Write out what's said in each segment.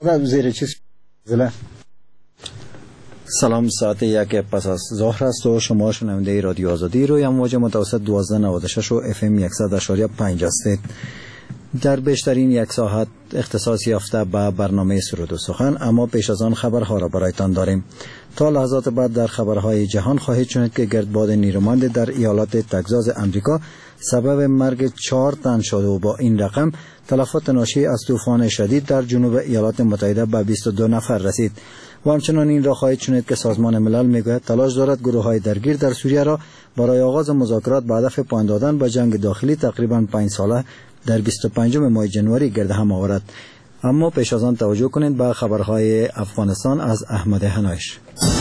زیر چیز سلام، ساعت 1 پس از ظهر است و شما شنونده رادیو آزادی روی امواج متوسط 1296 و FM 100.5 هستید. در بیشترین یک ساعت اختصاص یافته به برنامه سرود و سخن، اما پیش از آن خبرها را برایتان داریم. تا لحظات بعد در خبرهای جهان خواهید شنید که گردباد نیرومند در ایالات تگزاس امریکا سبب مرگ 4 تن شد و با این رقم تلفات ناشی از طوفان شدید در جنوب ایالات متحده به 22 نفر رسید. و همچنان این را خواهید شنید که سازمان ملل میگوید تلاش دارد گروه‌های درگیر در سوریه را برای آغاز مذاکرات به هدف پایان دادن به جنگ داخلی تقریباً 5 ساله در 25 ماه جنوری گرد هم آورد. اما پیش از آن توجه کنید به خبرهای افغانستان از احمد هنایش.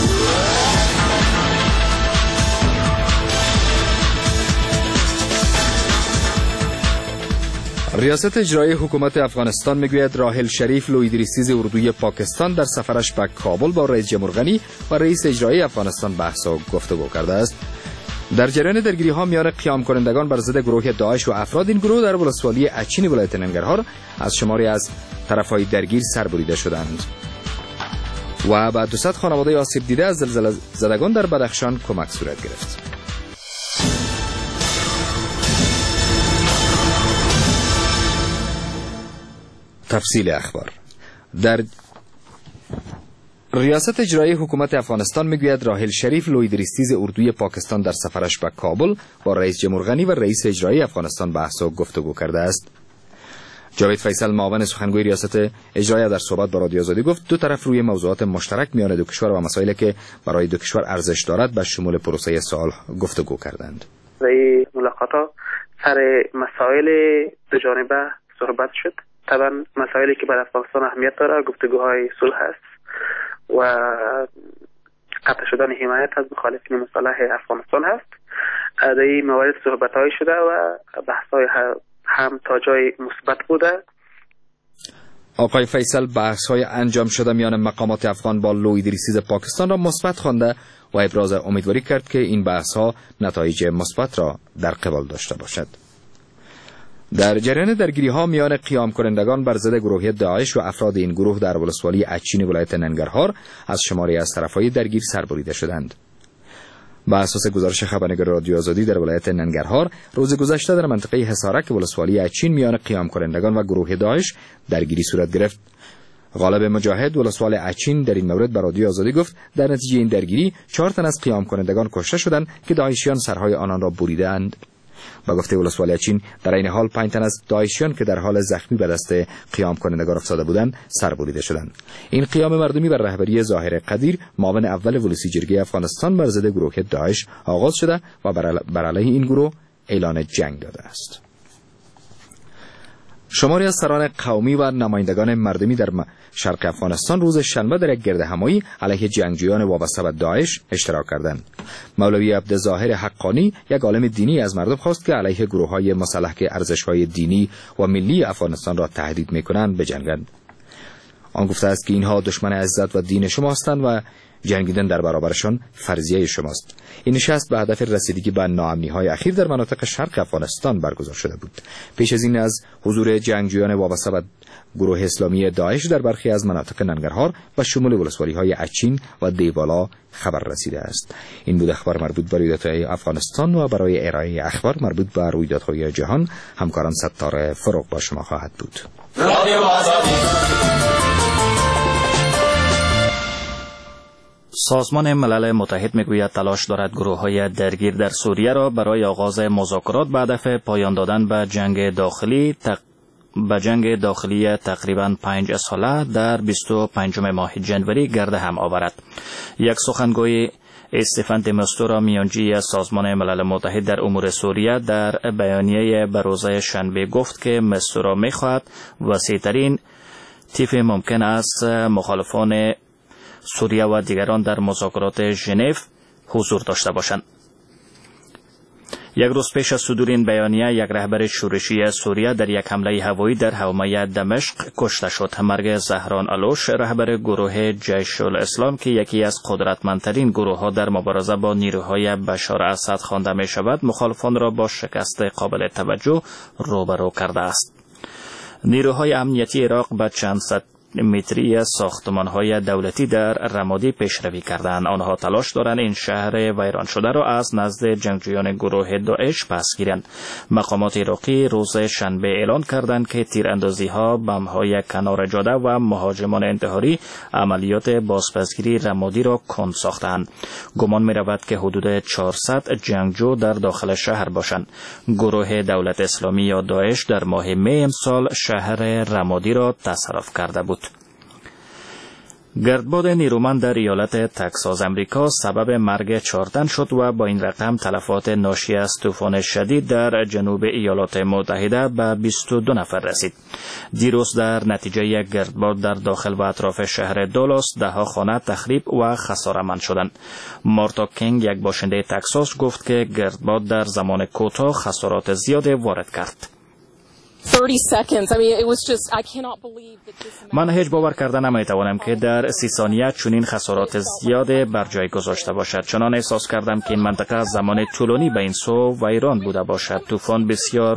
ریاست اجرایی حکومت افغانستان میگوید راحل شریف لویدریسیز اردوی پاکستان در سفرش به کابل با رئیس جمهور غنی و رئیس اجرایی افغانستان بحث و گفتگو کرده است. در جریان درگیری ها میان قیام کنندگان بر ضد گروه داعش و افراد این گروه در ولسوالی اچین ولایت ننگرهار از شماری از طرفهای درگیر سربریده شدند و به 200 خانواده آسیب دیده از زلزله زدگان در بدخشان کمک صورت گرفت. تفصیل اخبار. در ریاست اجرایی حکومت افغانستان میگوید راحل شریف لویدریسیز اردوی پاکستان در سفرش به کابل با رئیس جمهور غنی و رئیس اجرایی افغانستان بحث و گفتگو کرده است. جاوید فیصل معاون سخنگوی ریاست اجرایی در صحبت با رادیو آزادی گفت دو طرف روی موضوعات مشترک میان دو کشور و مسائلی که برای دو کشور ارزش دارد به شمول پروسه صلح گفتگو کردند. در ملاقات‌ها سر مسائل دو جانبه صحبت شد. طبعا مسائلی که برای افغانستان اهمیت داره گفتگوهای صلح است و قطع شدن حمایت از مخالفین مصالح افغانستان هست. در این موارد صحبت‌های شده و بحث‌های هم تا جای مثبت بوده. آقای فیصل بحث‌های انجام شده میان مقامات افغان با لویدریسیز پاکستان را مثبت خوانده و ابراز امیدواری کرد که این بحث‌ها نتایج مثبت را در قبال داشته باشد. در جریان درگیری‌ها میان قیام کنندگان بر ضد گروه داعش و افراد این گروه در ولسوالی اچین ولایت ننگرهار از شماری از طرفهای درگیر سربریده شدند. بر اساس گزارش خبرنگار رادیو آزادی در ولایت ننگرهار روز گذشته در منطقه حصارک ولسوالی اچین میان قیام کنندگان و گروه داعش درگیری صورت گرفت. غالب مجاهد ولسوال اچین در این مورد به رادیو آزادی گفت در نتیجه این درگیری 4 تن از قیام کنندگان کشته شدند که داعشیان سرهای آنان را بریدند. با گفته ولسوالی اچین در این حال 5 تن از داعشیان که در حال زخمی به دست قیام کنندگان افتاده بودند سربریده شدند. این قیام مردمی بر رهبری ظاهر قدیر معاون اول ولسی جرگه افغانستان بر ضد گروه داعش آغاز شده و بر علیه این گروه اعلان جنگ داده است. شماری از سران قومی و نمایندگان مردمی در شرق افغانستان روز شنبه در یک گردهمایی علیه جنگجویان وابسته به داعش اشتراک کردند. مولوی عبدالظاهر حقانی یک عالم دینی از مردم خواست که علیه گروه‌های مسلح که ارزش‌های دینی و ملی افغانستان را تهدید می‌کنند بجنگند. آن گفته است که اینها دشمن عزت و دین شما هستند و جنگیدن در برابرشان فرضیه شماست. این نشست به هدف رسیدگی به ناامنی‌های اخیر در مناطق شرق افغانستان برگزار شده بود. پیش از این از حضور جنگجویان وابسته به گروه اسلامی داعش در برخی از مناطق ننگرهار و شمول ولسوالی‌های اچین و دیوالا خبر رسیده است. این بود اخبار مربوط به رویدادهای افغانستان و برای ارائه اخبار مربوط به رویدادهای جهان همکاران ستاره فروغ با شما خواهد بود. سازمان ملل متحد میگوید تلاش دارد گروه‌های درگیر در سوریه را برای آغاز مذاکرات به هدف پایان دادن به جنگ داخلی تقریباً 5 ساله در 25 ماه جنوری گرد هم آورد. یک سخنگوی استفان دمستورا میانجی سازمان ملل متحد در امور سوریه در بیانیه به روز شنبه گفت که مستورا میخواهد وسیع‌ترین طیف ممکن است مخالفان سوریه و دیگران در مذاکرات ژنو حضور داشته باشند. یک روز پیش از صدور این بیانیه یک رهبر شورشی سوریه در یک حمله هوایی در حومه دمشق کشته شد. مرگ زهران علوش رهبر گروه جیش الاسلام که یکی از قدرتمندترین گروه‌ها در مبارزه با نیروهای بشار اسد خوانده می شود مخالفان را با شکست قابل توجه روبرو کرده است. نیروهای امنیتی عراق به چند صد متری ساختمان‌های دولتی در رمادی پیشروی کردند. آنها تلاش دارند این شهر ویران شده را از نزد جنگجویان گروه داعش پس گیرند. مقامات عراقی روز شنبه اعلان کردند که تیراندازی‌ها، بمب‌های کنار جاده و مهاجمان انتحاری عملیات بازپسگیری رمادی را کند ساختند. گمان می‌رود که حدود 400 جنگجو در داخل شهر باشند. گروه دولت اسلامی یا داعش در ماه می امسال شهر رمادی را تصرف کرده بود. گردباد نیرومند در ایالت تگزاس امریکا سبب مرگ 4 تن شد و با این رقم تلفات ناشی از طوفان شدید در جنوب ایالات متحده به 22 نفر رسید. دیروز در نتیجه یک گردباد در داخل و اطراف شهر دالاس 10 خانه تخریب و خساره‌مند شدند. مارتا کینگ، یک باشنده تگزاس، گفت که گردباد در زمان کوتاه خسارات زیادی وارد کرد. من هیچ باور کرده نمیتوانم که در 30 ثانیه چنین خسارات زیاد بر جای گذاشته باشد. چنان احساس کردم که این منطقه زمان طولانی به این سو ویران بوده باشد. طوفان بسیار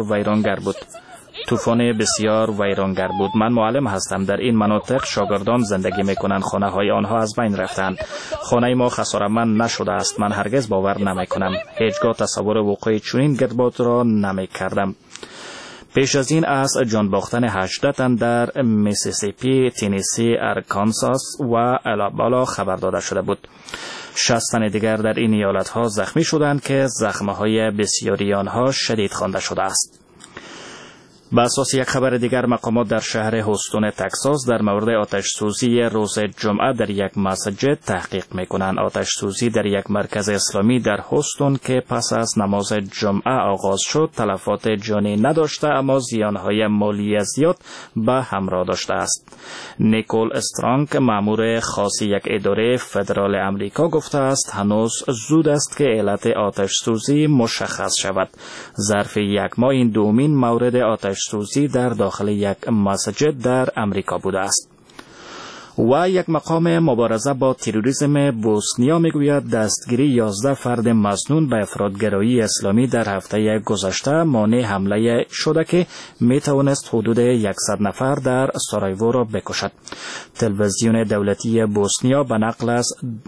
ویرانگر بود. من معلم هستم. در این مناطق شاگردان زندگی میکنند. خانه های آنها از بین رفتند. خانه ما خساره‌مند نشده است. من هرگز باور نمیکنم. هیچگاه تصور وقوع چنین گردباد را نمیکردم. پیش از این از جان باختن 18 تن در میسیسیپی، تنسی، ارکانساس و الاباما خبر داده شده بود. 60 تن دیگر در این ایالت‌ها زخمی شدند که زخم‌های بسیاری آنها شدید خوانده شده است. به اساس یک خبر دیگر، مقامات در شهر هوستون تگزاس در مورد آتش سوزی روز جمعه در یک مسجد تحقیق می‌کنند. آتش سوزی در یک مرکز اسلامی در هوستون که پس از نماز جمعه آغاز شد تلفات جانی نداشته، اما زیانهای مالی زیاد به همراه داشته است. نیکول استرانگ، مأمور خاص یک اداره فدرال امریکا، گفته است هنوز زود است که علت آتش سوزی مشخص شود. ظرف یک ماه این دومین مورد آتش سوزی در داخل یک مسجد در امریکا بوده است. و یک مقام مبارزه با تروریسم بوسنیا میگوید دستگیری 11 فرد مسنون به افراطگرایی اسلامی در هفته گذشته مانع حمله شده که میتوانست حدود 100 نفر در سارایوو را بکشد. تلویزیون دولتی بوسنیا به نقل از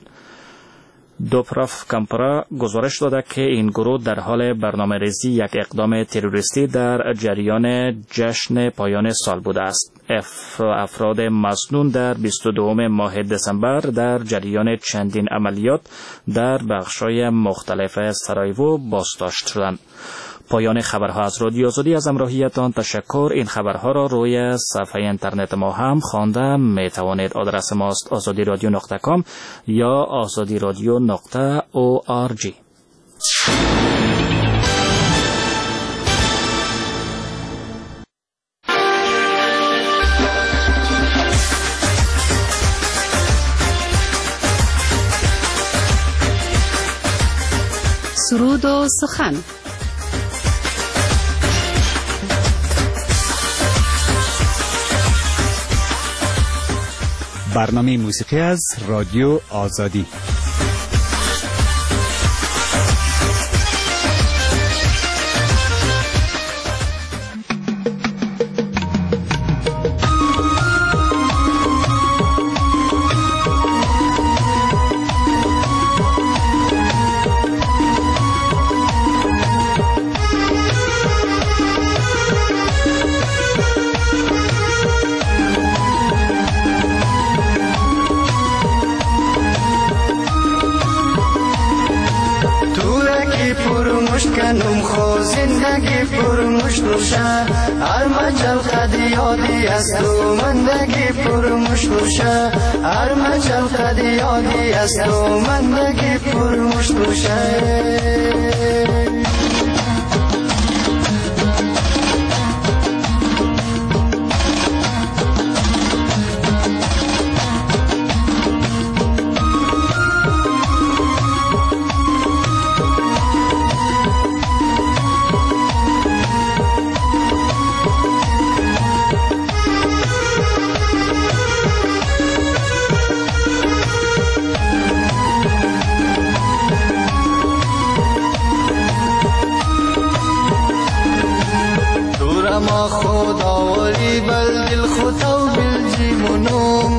دوپراف کمپرا گزارش داده که این گروه در حال برنامه‌ریزی یک اقدام تروریستی در جریان جشن پایان سال بوده است. افراد مسنون در 22 ماه دسامبر در جریان چندین عملیات در بخش‌های مختلف سارایوو بازداشت شدند. پایان خبرها از رادیو آزادی. از همراهیتان تشکر. این خبرها را روی صفحه اینترنت ما هم خوانده می توانید. آدرس ماست azadiradio.com یا azadiradio.org. سرود و سخن. برنامه موسیقی از رادیو آزادی. کنم خو زندگی پرمشت روشه هر مجل قد یادی است تو مندگی پرمشت روشه هر مجل قد یادی است تو مندگی پرمشت روشه منوم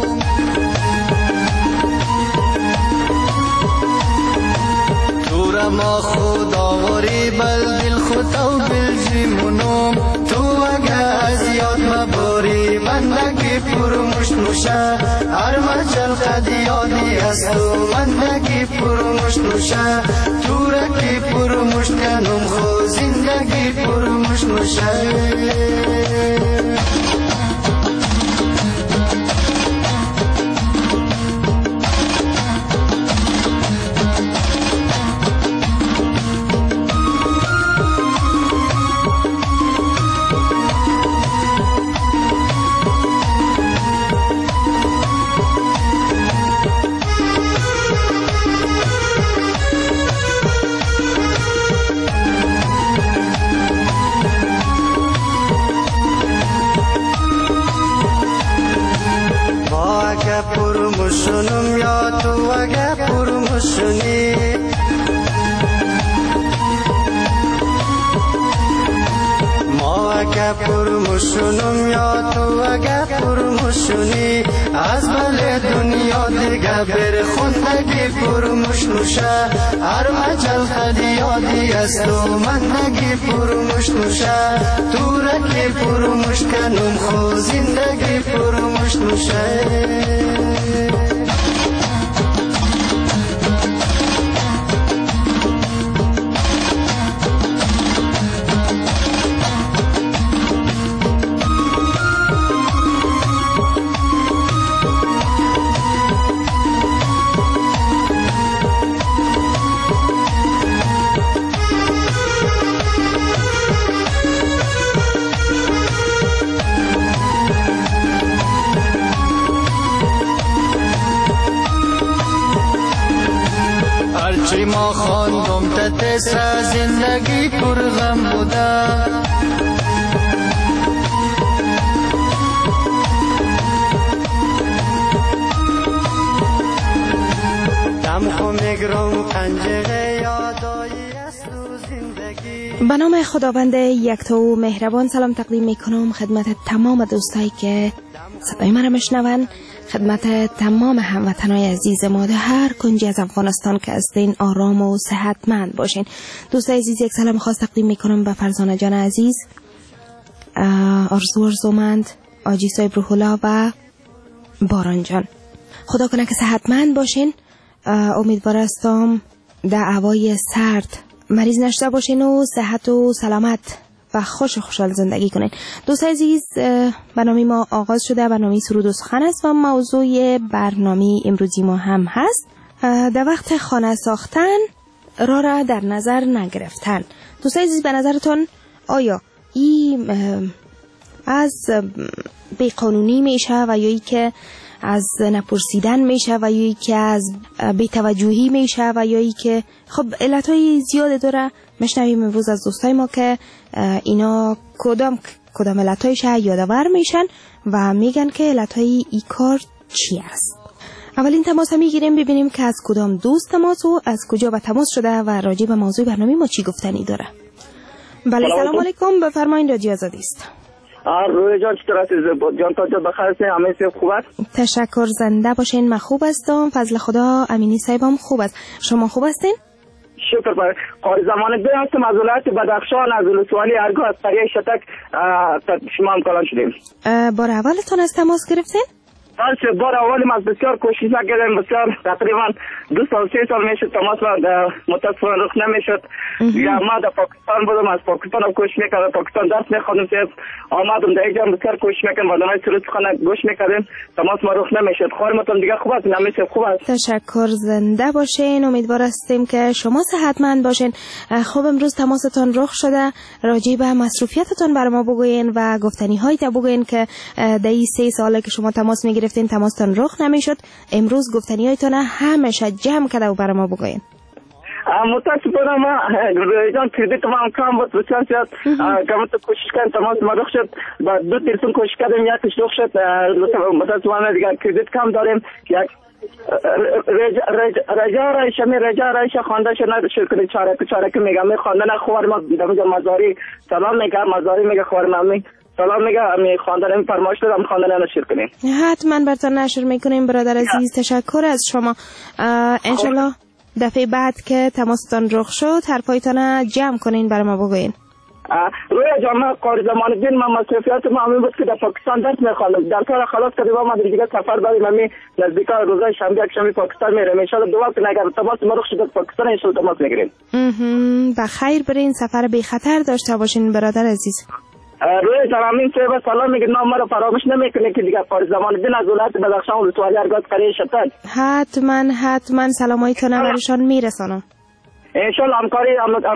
تو را ما خداوری بل دل خدا و بلجی منوم تو اگه از یاد مباری بندگی پرمشت نوشه هر مجل قد یادی از تو بندگی پرمشت نوشه تو را که پرمشت کنم خو زندگی پرمشت نوشه پرمشونم یا تو اگه پرمشونی ما اگه پرمشونم یا تو اگه پرمشونی از بله دنیا دیگه بر خوندگی پرمش نوشه هر مجل خد یادی از تو من نگی پرمش نوشه تو را که پرمش کنم خو زندگی پرمش نوشه هرچی ما خواندم تتسا زندگی پر غم بوده دم خو میگرم پنجره یادایی است و زندگی. به نام خداوند یکتا و مهربان سلام تقدیم میکنم خدمت تمام دوستایی که صدای مرا میشنون، خدمت تمام هموطنای عزیز ما در هر کنجی از افغانستان که هستین آرام و صحتمند باشین. دوستای عزیز یک سلام خاص تقدیم میکنم به فرزانه جان عزیز، آرزو ارزومند، آجی صاحب روح الله و باران جان. خدا کنه که صحتمند باشین. امیدوار هستم در هوای سرد مریض نشده باشین و صحت و سلامت و خوش و خوشحال زندگی کنین. دوستای عزیز، برنامه ما آغاز شده. برنامه سرود و سخن است و موضوع برنامه امروزی ما هم هست در وقت خانه ساختن را در نظر نگرفتن. دوستای عزیز، به نظرتون آیا این از بیقانونی میشه و یا ای که از نپرسیدن میشه و یا ای که از بی‌توجهی میشه و یا ای که خب علتهای زیاد داره؟ مشنویم امروز از دوستای ما که اینا کدام علتهایش یادآور میشن و میگن که علتهای ای کار چی است. اولین تماس میگیریم ببینیم که از کدام دوست تماس و از کجا به تماس شده و راجع به موضوع برنامه ما چی گفتنی داره. بله، سلام علیکم، بفرمایید، رادیو آزادی است. روی جان چطور هستی؟ جان تا جان بخیر هستین؟ همه چیز خوب است؟ تشکر، زنده باشین. من خوب هستم، فضل خدا. امینی صاحبم خوب است. شما خوب هستین؟ شکر پر قاری زمان بی هستم از ولایت بدخشان، از ولسوالی ارگو، از قریه شتک شما هم کلان شدیم. بار اولتون از تماس گرفتین؟ بله، بار اولیم از بسیار کوشش کردیم، بسیار تقریبا 2 سال 3 سال میشد تماس متاسفانه رخ نمیشد. یا ما در پاکستان بودم، از پاکستان هم کوشش میکردم، پاکستان درس میخوندم، آمدم در اینجا بسیار کوشش میکردم، برنامه سرود سخن گوش میکردیم، تماس ما رخ نمیشد. خانمتون دیگه خوب است؟ نمیشه خوب است؟ تشکر، زنده باشین. امیدوار هستیم که شما صحتمند باشین. خب امروز تماستون رخ شده، راجع به مصروفیتتون برام بگوین و گفتنی هایی تا بگوین که در این 3 ساله که شما تماس میگرفتین تماستون رخ نمیشد. امروز گفتنی هایتون همشه جمع کرده و برام بگوین. متاسفانه ما جان کردیت ما کم بود، بسیار زیاد کم تو کوشش کردم، تماس ما رخ شد، با 2 تلفن کوشش کردیم، یکیش رخ شد. متاسفانه دیگه کردیت کم داریم. یک رجا رایشه خوانده شد، شرکت چارک میگم، می خوانده نه خوار ما دمیجا مزاری سلام میگم، مزاری میگه خوار ممی سلام میگه می خواندن فرمایش دادم خواندن نشر کنیم. حتما براتون نشر میکنیم برادر عزیز. تشکر از شما. انشالله دفعه بعد که تماستان رخ شد حرفایتان جمع کنین برای ما بگوین. روی جامعه قاری زمان الدین من مصرفیات ما همین بود که در پاکستان درس میخواندم. در کار خلاص کردیم و ما دیگه سفر داریم. من نزدیکا روزای شنبه یکشنبه پاکستان میرم. ان شاء الله دو وقت اگر تماس ما رخ شد پاکستان ان شاء الله تماس میگیریم. بخیر برین، سفر بی خطر داشته باشین برادر عزیز. روی زمین سه سلام میگه نام مرا فراموش نمیکنه که دیگه قاری زمان الدین از ولایت بدخشان ولسوالی ارگاد قریه شتاد. حتما سلامایتون برایشان میرسانم. انشالله همکاری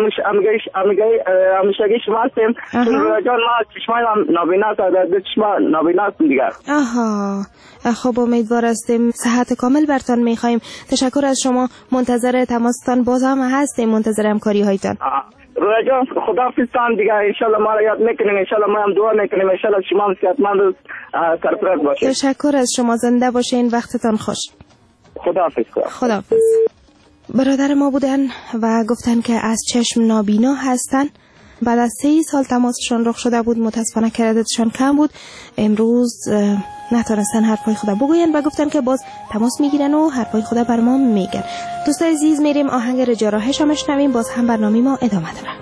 همیشگی شما هستیم. چون روی جان ما چشمای نابینا در چشما نابینا هستیم دیگر. خب امیدوار هستیم صحت کامل برتان میخوایم. تشکر از شما. منتظر تماستان باز هم هستیم، منتظر همکاری هایتان. روی جان خداحافظتان دیگر. انشالله ما را یاد میکنیم، انشالله ما هم دعا میکنیم، انشالله شما هم صحتمند و سرفراز باشید. تشکر از شما. زنده باشین. وقتتان خوش. خداحافظ. برادر ما بودن و گفتن که از چشم نابینا هستن. بعد از 3 سال تماسشان رخ شده بود، متاسفانه کردتشان کم بود. امروز نتونستن حرفای خدا بگوین و گفتن که باز تماس میگیرن و حرفای خدا بر ما میگن. دوستای عزیز میریم آهنگ رجا راهش هم شنویم، باز هم برنامه ما ادامه داره.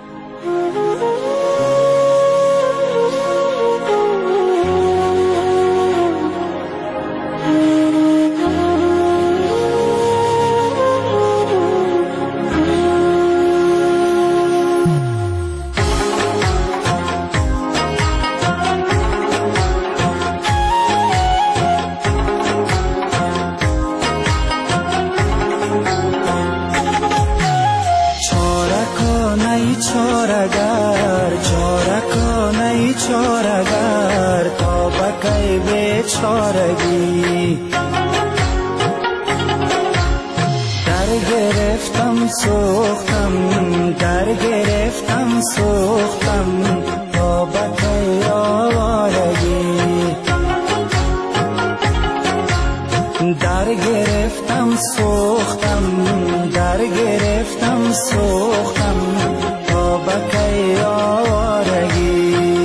چارگر تا بکی بیچارگی در گرفتم سوختم تا بکی آوارگی در گرفتم سوختم تا بکی آوارگی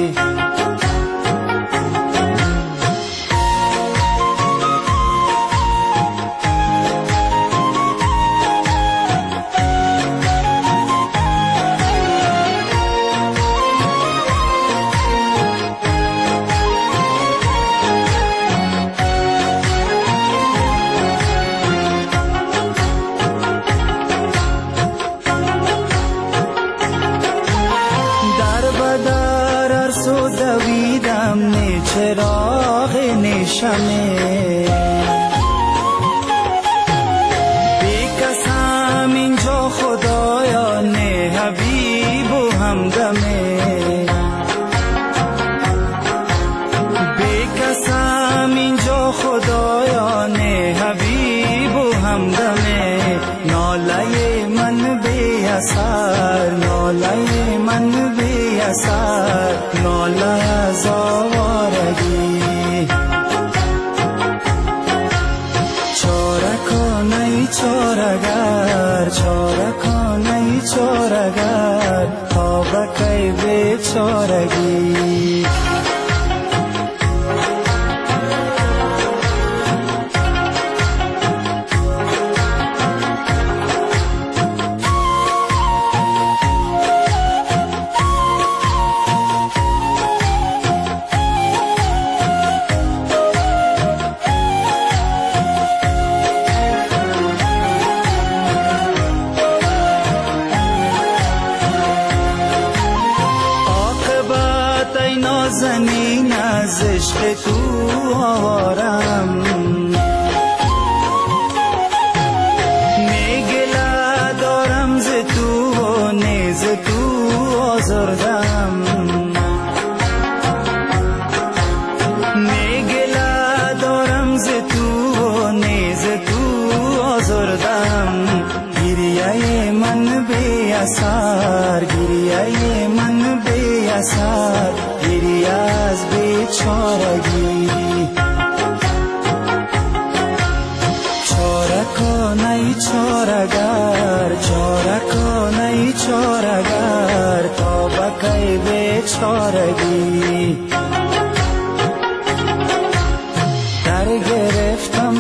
چراغ نشمه بیکسم اینجا خدایا نه حبیب و همدمه بیکسم اینجا خدایا نه حبیب و همدمه ناله من بی اثر ناله از آوارگی چارگر تا بکی بیچارگی زمین از عشق تو آوارم میگله دارم ز تو و نیز تو آزردم میگله دارم ز تو و نیز تو آزردم گریه من بی اثر گریه از بیچارگی چارگر تا بکی بیچارگی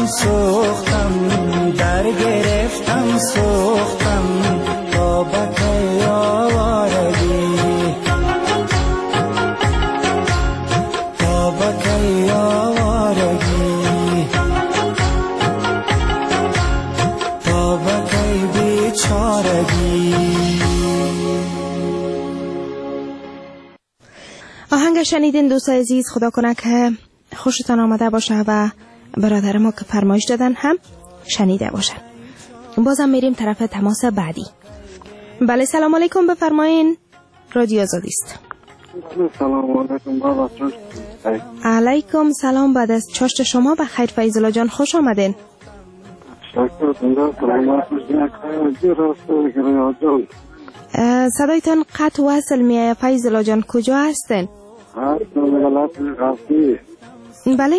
گرفتم سوختم در گرفتم سوختم تا بکی آوارگی تا بکی آوارگی تا بکی بیچارگی. آهنگ شنیدین دوستای عزیز، خدا کنه که خوشتان آمده باشه و برادر ما که فرمایش دادن هم شنیده باشن. بازم میریم طرف تماس بعدی. بله سلام علیکم، بفرمایین، رادیو آزادی است. سلام علیکم بابا. علیکم سلام، بعد از چاشت شما بخیر فیض الله جان، خوش آمدین. صدایتان قطع وصل میه فیض الله جان، کجا هستین؟ ولایت غزنی. بله؟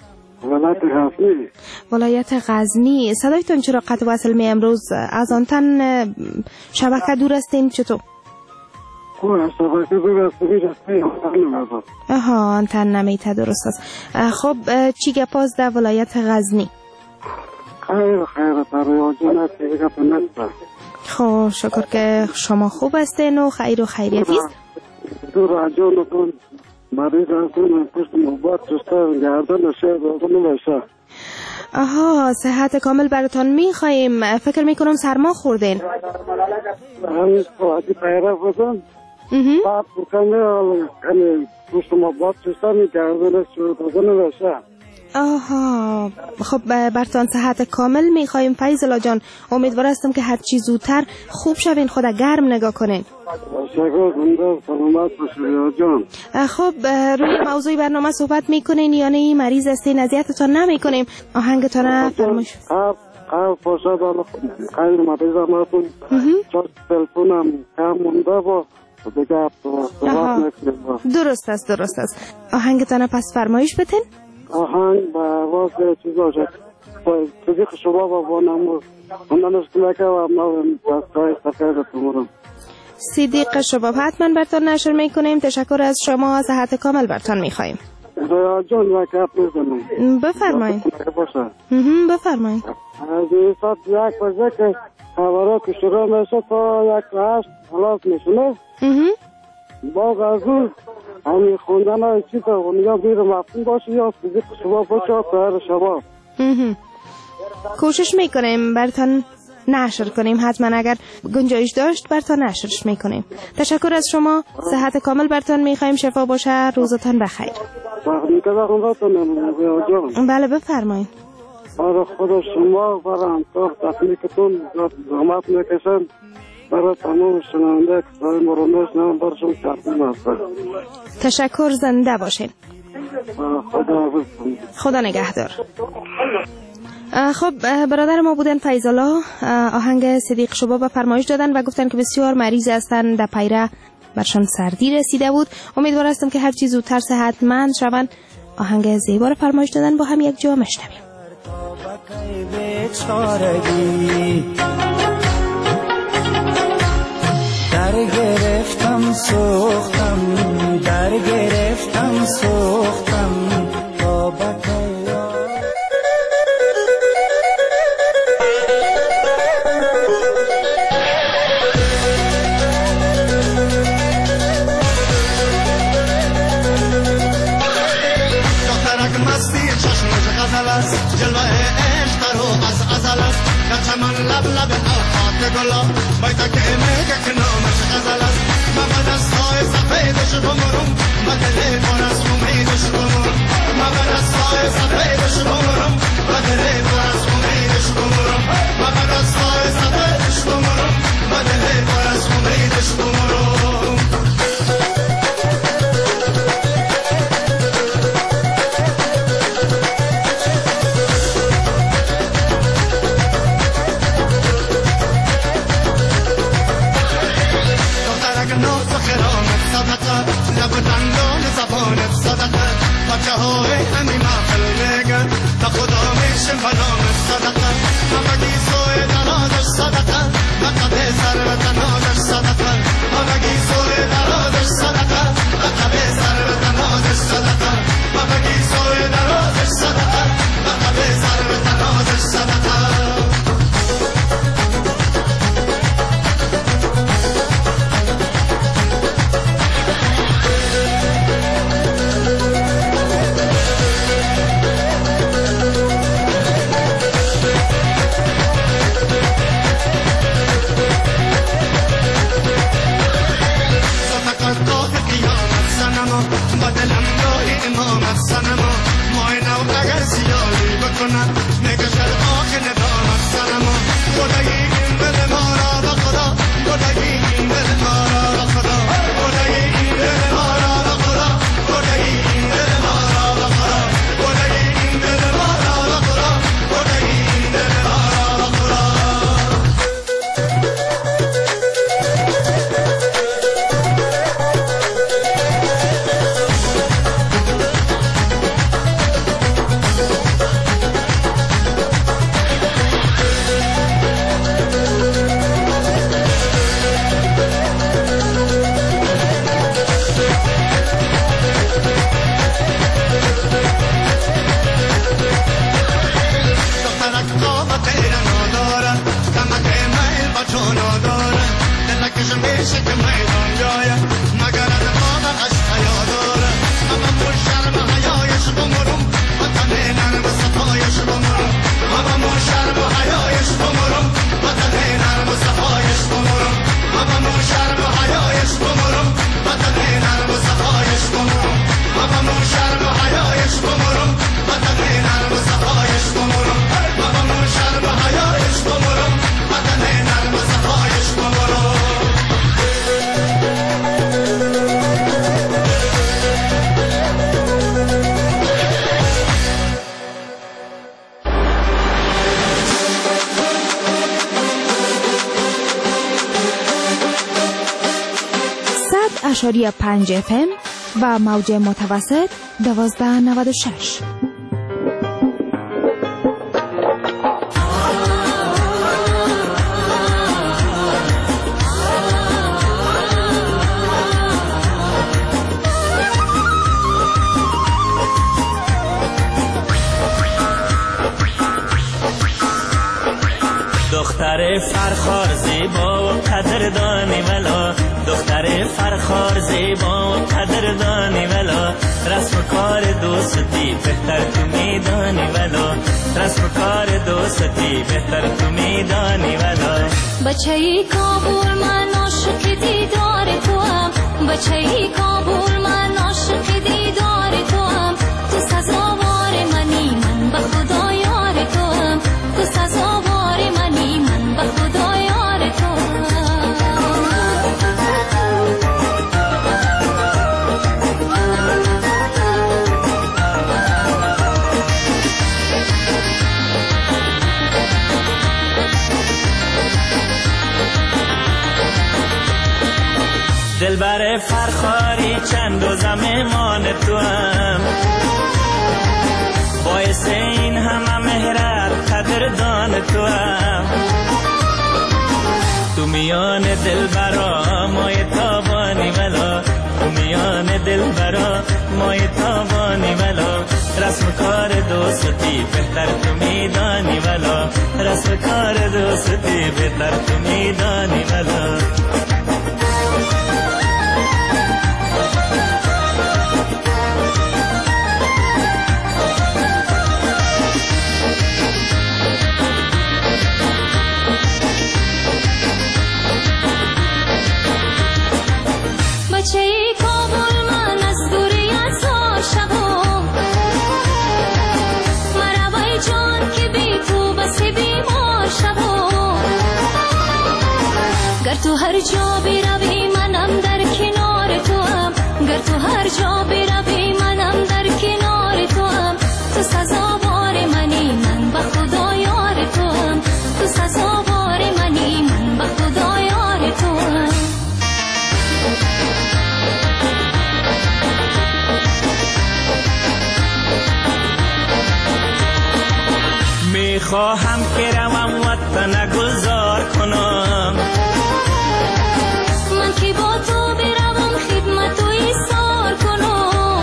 ولایت غزنی. صدایتان چرا قطع وصل میه امروز؟ از آنتن شبکه دور هستین چطور؟ شبکه دور هستین. آها، آنتن نمیته، درست است. خب چی گپاز در ولایت غزنی؟ خیر تریاجون هست. خب شکر که شما خوب هستین و خیر و خیریتی است. دور راجونتون مریض هستون، پشت نوبت جسته گردن شهر نمیشه. آها، صحت کامل براتان میخواییم. فکر میکنم سرما خوردین. همین ساعتی پیره بودن بعد بکنه پشت نوبت جسته گردن شهر نمیشه. آها، خب برتان صحت کامل میخوایم فیض الله جان. امیدوار هستم که هر چی زودتر خوب شوین، خدا گرم نگاه کنین. شکر زنده سلامت باشید جان. خب روی موضوع برنامه صحبت میکنین یا نه؟ مریض هستین، اذیتتان نمیکنیم. آهنگتان فرمایش. پاشا بالا خیلی مریض هستم. چون تلفنم کم مونده با دیگه صحبت نکنیم. درست است. آهنگتان پس فرمایش بتین. آهنگ با آواز چیزا شد صدیق شما با بانم اونم اشتلاکه و ما دستای سفر تمورم. صدیق شباب حتما برتان نشر میکنیم. تشکر از شما، صحت کامل برتان میخواییم. جان وکت میزنم. بفرمایید. بفرمایید. از این ساعت 1 بجه که خبرها که شروع میشه تا 1:08 خلاص میشه. باز از اون همین خوندن های چی تا اونیا بیر مفتون باشه یا صدیق شما باشه سهر شما. کوشش میکنیم برتان نشر کنیم، حتما اگر گنجایش داشت برتان نشرش میکنیم. تشکر از شما، صحت کامل برتان میخوایم، شفا باشه، روزتان بخیر. بله بفرمایید. برای خدا شما برای همکار تکنیکتون زحمت میکشن، برای تمام شنونده که سای مرمش نام برشون تقدیم هستن. تشکر، زنده باشین. خدا نگهدار. خب برادر ما بودن فیض الله، آهنگ صدیق شباب به فرمایش دادن و گفتن که بسیار مریض هستن، در پیره برشان سردی رسیده بود. امیدوار هستم که هر چیز زودتر صحتمند شوند. آهنگ زیبا رو فرمایش دادن، با هم یک جا مشنویم. در گرفتم سوختم در گرفتم سوختم تا بکی دخترک مستی چشمش غزل است، جلوه عشق رو از ازل است، در چمن لب لب خاک گلا باید که میگه که نامش غزل است. من بعد از سای سفیدش بمرم، من دل پر از امیدش بمرم، من بعد از سای سفیدش بمرم، من دل پر از امیدش بمرم، من بعد از سای سفیدش بمرم، من دل پر از امیدش بمرم. لب دندان زبانت صدقه بچه های FM و موج متوسط 1296. دختر فرخار زیبا و قدردانی ولا، دختر فرخار زیبا و قدردانی ولا، رسم کار دوستی بهتر تو میدانی ولا، رسم کار دوستی بهتر تو میدانی ولا. بچه‌ی کابل من عاشق دیدار توام، بچه‌ی کابل من عاشق دیدار توام، تو سزاوار منی من به خدا یار توام، تو سزاوار منی من به خدا یار توام. دلبر فرخاری چند و زمان تو هم، باعث این همه مهرت قدردان تو هم، تو میان دلبرا مای تابانی ولا، تو میان دلبرا مای تابانی ولا، رسم کار دوستی بهتر تو میدانی ولا، رسم کار دوستی بهتر تو میدانی ولا. بچه‌ی کابل من از دوری از عاشقم، مروای جان که بی تو بس بیمار شوم، گر تو هر جا بروی منم در کنار توام، گر تو هر جا بروی منم در کنار توام، تو سزاوار منی من به خدا یار توام، تو سزاوار منی من به خدا یار توام. میخواهم که روم وطن گذار کنم، من که با تو بروم خدمت و ایثار کنم،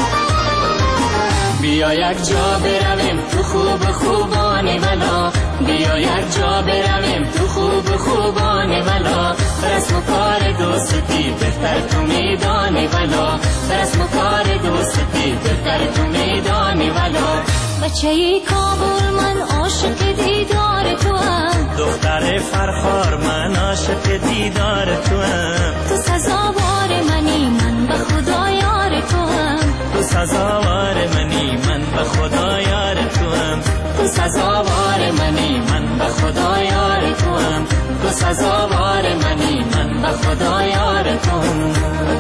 بیا یک جا برویم تو خوب خوبانی ولا، بیا یک جا برویم تو خوب خوبانی ولا، رسم کار دوستی بهتر تو میدانی ولا، رسم کار دوستی بهتر تو میدانی ولا. بچه‌ی کابل من عاشق دیدار توام، دختر فرخار من عاشق دیدار توام، تو سزاوار منی من به خدا یار توام، تو سزاوار منی من به خدا یار توام، تو سزاوار منی من به خدا یار توام، تو سزاوار منی من به خدا یار توام.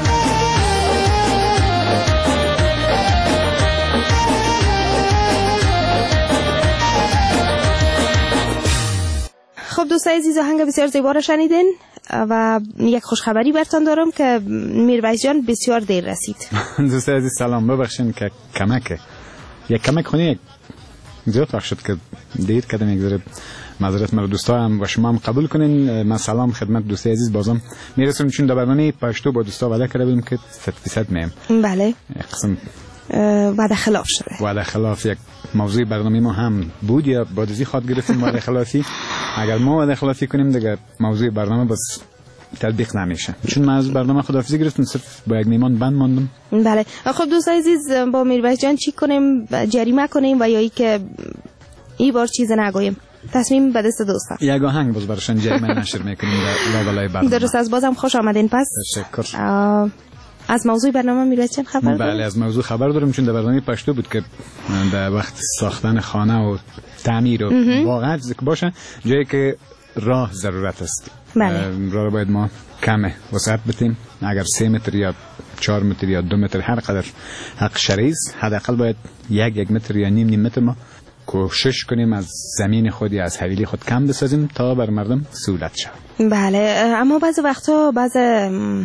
خب دوستای عزیز، آهنگ بسیار زیبا را شنیدین و یک خوشخبری براتون دارم که میرویس جان بسیار دیر رسید. دوستای عزیز سلام، ببخشید که یک کمک خونی زیاد وقت شد که دیر کردم، یک ذره معذرت مرا دوستایم و شما هم قبول کنین. من سلام خدمت دوستای عزیز بازم میرسونم، چون در برنامه پشتو با دوستا وعده کرده بودیم که 100% میم. بله. قسم وعده خلاف شده. وعده خلاف یک موضوع برنامه ما هم بود یا بادزی خواد گرفتیم وعده خلافی. اگر ما وعده خلافی کنیم دیگه موضوع برنامه بس تطبیق نمیشه، چون من از برنامه خداحافظی گرفتم، صرف با یک میمان بند ماندم. بله. خب دوستای عزیز، با میرویس جان چی کنیم؟ جریمه کنیم و یا ای که این بار چیز نگویم؟ تصمیم به دست دوستان. یک آهنگ باز براشون جریمه نشر میکنیم در لابلای برنامه. درست است. بازم خوش آمدین. پس تشکر. از موضوع برنامه میرویس جان خبر داریم؟ بله، از موضوع خبر دارم، چون در برنامه پشتو بود که در وقت ساختن خانه و تعمیر و واقعا باشه جایی که راه ضرورت است. بله. راه باید ما کمه وسعت بتیم، اگر 3 متر یا 4 متر یا 2 متر هر قدر حق شرعی است، حداقل باید 1 متر یا نیم متر ما کوشش کنیم از زمین خود یا از حویلی خود کم بسازیم تا بر مردم سهولت شود. بله، اما بعضی وقتا بعض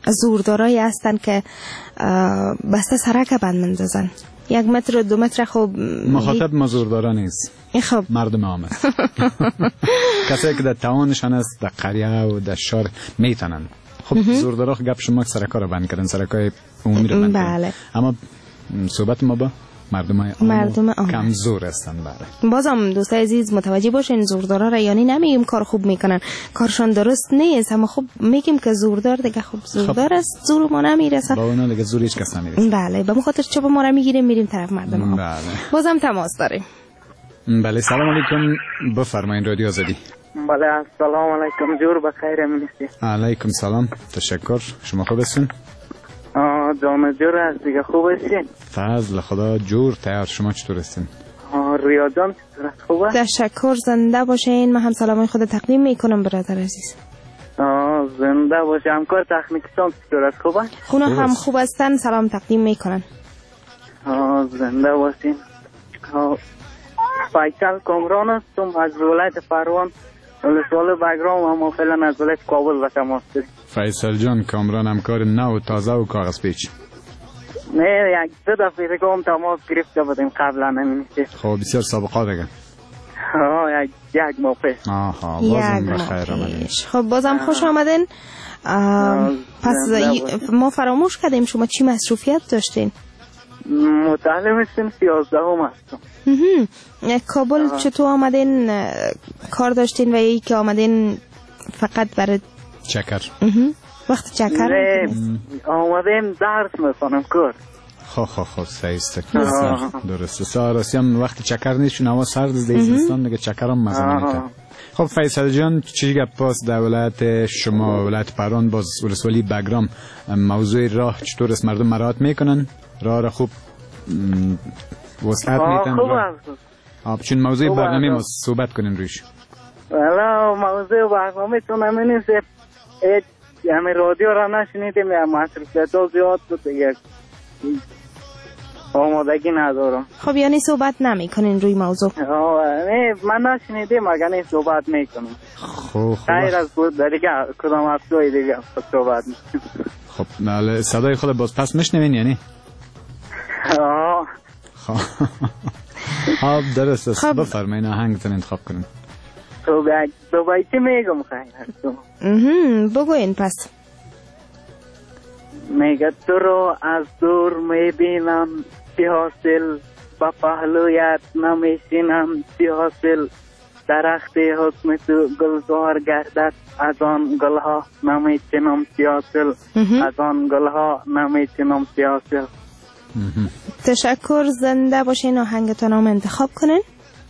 زوردارایی هستن که بسته سرک بند مندازن 1 متر و 2 متر. خب مخاطب ما زوردارا نیست، خب مردم عام است. کسایی که در توانشان است در قریه و در شهر میتونن. خب زوردارا گپ شما سرکا رو بند کردن، سرکای عمومی رو بند کردن. اما صحبت ما با مردم عام کمزور هستن. بله بازم دوستای عزیز متوجه باشین زوردارا را یعنی نمیگیم کار خوب میکنن، کارشان درست نیست، اما خب میگیم که زوردار دیگه خب زوردار است، زور ما نمیرسه، با اونا دیگه زور هیچ کس نمیرسه. بله به خاطر چوب ما را میگیریم میریم طرف مردم عام. بله بازم تماس داریم. بله سلام علیکم، بفرمایید رادیو آزادی. بله السلام علیکم، جور بخیر منیستی. علیکم سلام، تشکر. شما خوب هستین؟ جان جور هست دیگه، خوب هستین؟ فضل خدا جور تیار. شما چطور هستین؟ رویا جان چطور است؟ خوبه؟ تشکر، زنده باشین. من هم سلامای خود تقدیم میکنم برادر عزیز. زنده باشه. همکار تکنیکتان چطور است؟ خوبه؟ خونه هم خوب هستن، سلام تقدیم میکنن. زنده باشین. فیصل کامران هستم از ولایت فروان، ولسوالی بگرام، اما فعلا از ولایت کابل و تماس داریم. فیصل جان کامران همکار نو و تازه و کاغذ پیچ. نه یک 2 دفعه دیگه هم تماس گرفته بودیم قبلا نمیشه. خب بسیار سابقه دیگه. یک ماه پیش. بازم بخیر آمدین. خب بازم خوش آمدین. پس ما فراموش کردیم شما چی مصروفیت داشتین؟ متعلم هستیم 13 هستم. کابل چطور آمدین؟ کار داشتین و یکی که آمدین فقط برای چکر؟ وقت چکر آمدیم درس میکنم کار. خب سعیسته درسته. ساراسی هم وقت چکر نیست چون هوا سرد از دیزستان دیگه چکر هم مزه نمیده. خب فیصل جان چی گپ پاس در ولایت شما ولایت پران باز ولسوالی بگرام موضوع راه چطور است؟ مردم مراعات میکنن؟ راه را خوب وسعت میتن؟ خوب چون موضوع برنامه ما صحبت کنیم روش. والا موضوع برنامه تو نمی‌نیست، همه رادیو را نشنیدیم یا مصرفیت ها زیاد بود دیگه آمادگی ندارم. خب یعنی صحبت نمی کنین روی موضوع؟ نه من نشنیدیم اگر نه صحبت میکنم. خب غیر از دیگه کدام افزای دیگه صحبت میکنم. خب صدای خود باز پس میشنوین یعنی؟ خب درست است. بفرمایین آهنگتون انتخاب کنین. دو بیتی میگم خیلی بگوین پس. میگه تو رو از دور میبینم چی حاصل، با پهلویت نمیشینم چی حاصل، درخت حسن تو گلزار گردد از آن گلها نمیچینم چی حاصل، از آن گلها نمیچینم چی حاصل. تشکر، زنده باشین. آهنگتون هم انتخاب کنین.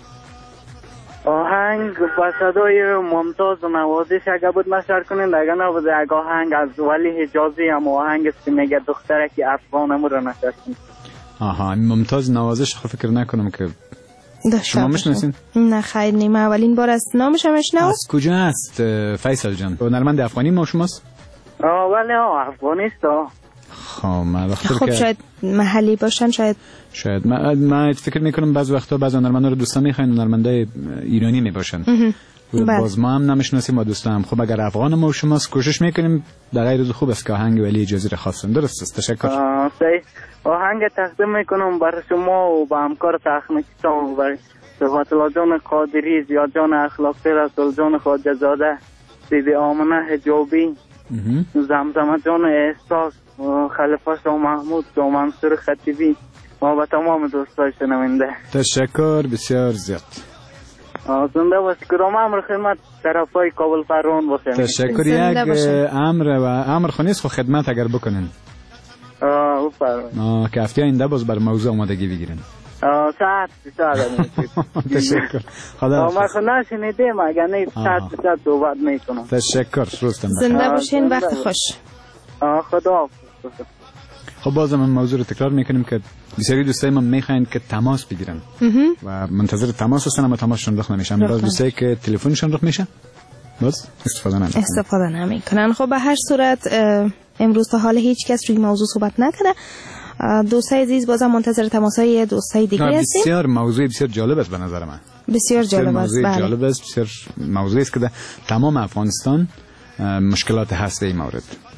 آهنگ با صدای ممتاز نوازش اگه بود نشر کنین، اگه نبود اگه آهنگ از ولی حجازی هم آهنگ است که میگه دختره که افغانم رو نشر کنین. ممتاز نوازش خب فکر نکنم که شما میشناسین؟ نه خیر نیم، اولین بار است نامش هم میشنوم. از کجا است فیصل جان؟ هنرمند افغانی ما شماست؟ ولی افغانیست. خب شاید محلی باشن، شاید من فکر میکنم بعض وقتا بعض هنرمندا رو دوستا میخواین هنرمندای ایرانی میباشن. باز ما هم نمیشناسیم، ما دوستا هم. خب اگر افغان ما و شماست کوشش میکنیم در غیر خوب است که آهنگ ولی اجازه خواستن. درست است. تشکر. آهنگ تقدیم میکنم برای شما و با همکار تکنیکتان، برای صفات الله جان قادری، زیاد جان اخلاقی، رسول جان خواجه زاده، بیبی آمنه حجابی، زمزمه جان احساس، خلیفه شاه محمود، شاه منصور خطیبی و با تمام دوستای شنونده. تشکر بسیار زیاد. زنده باش. کدام امر خدمت طرفای کابل فرمان باشه. تشکر. یک امر خونیست خو خدمت اگر بکنین. بفرمایید. که هفته آینده باز بر موضوع آمادگی بگیرین. ساعت تشکر. خدا ما خود نشنیدیم اگر نه ساعت صحبت میکنم. تشکر. روزتون بخیر. زنده باشین. وقت خوش. خدا. خب بازم من موضوع رو تکرار میکنیم که بسیاری دوستای ما میخواین که تماس بگیرن و منتظر تماس هستن اما تماسشون رخ نمیشه. باز دوستایی که تلفنشون رخ میشه باز استفاده نمیکنن. خب به هر صورت امروز تا حال هیچ کس روی موضوع صحبت نکرده. دوستای عزیز بازم منتظر تماسای دوستای دیگه هستیم. بسیار موضوع بسیار جالب است به نظر من. بسیار جالب است. جالب است. بسیار موضوعی است که در تمام افغانستان مشکلات هست این مورد.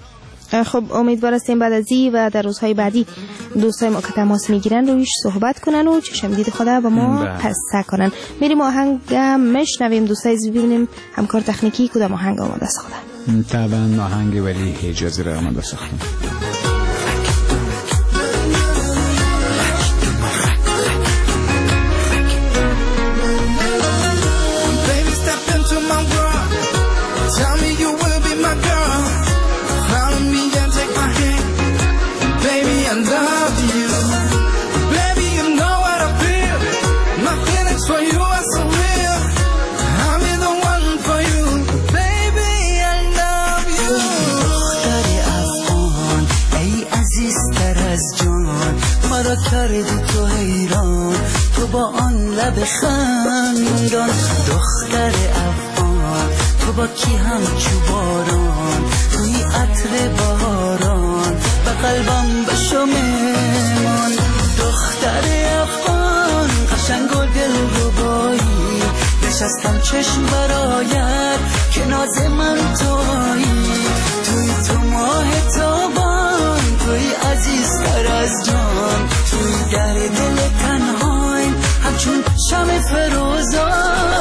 خب امیدوار هستیم بعد از این و در روزهای بعدی دوستای ما که تماس میگیرن رویش صحبت کنن و چشم دید خدا با ما پسته کنن. میریم آهنگ میشنویم دوستای عزیز، ببینیم همکار تکنیکی کدام آهنگ آماده ساختن. طبعا آهنگ ولی حجازی رو آماده ساختن. کردی تو حیران، تو با آن لب خندان، دختر افغان، تو با کی همچو باران، توی عطر بهاران، به قلبم بشو میمان. دختر افغان قشنگ و دلربایی، نشستم چشم برایت که ناز من تویی، توی تو ماه تابان، توی عزیزتر از جان، توی در دل تنهایم همچون شم فروزان.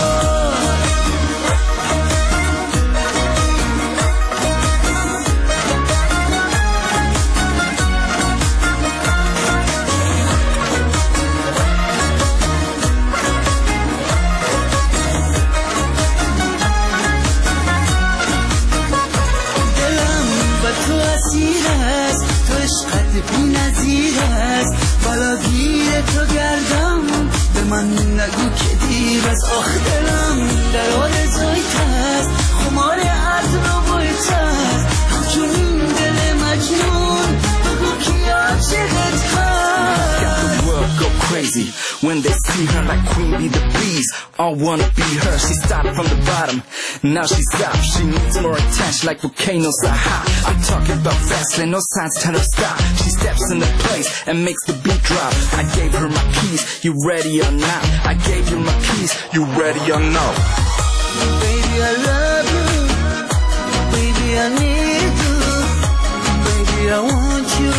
بی نظیر است، بالا گیر تو گردم، به من نگو که دیر است. آخ دلم در آرزویت است، خمار عطر و بویت است، همچون این دل مجنون بگو کی عاشقت هست. Got the world go crazy when they see her like Queen Bee the Bees. All wanna be her. She started from the bottom, now she's up. She needs more attention like volcanoes are hot. I'm talking about fastly, no signs tell her stop. She steps in the place and makes the beat drop. I gave her my keys, you ready or not? I gave you my keys, you ready or no? Baby I love you, baby I need you, baby I want you.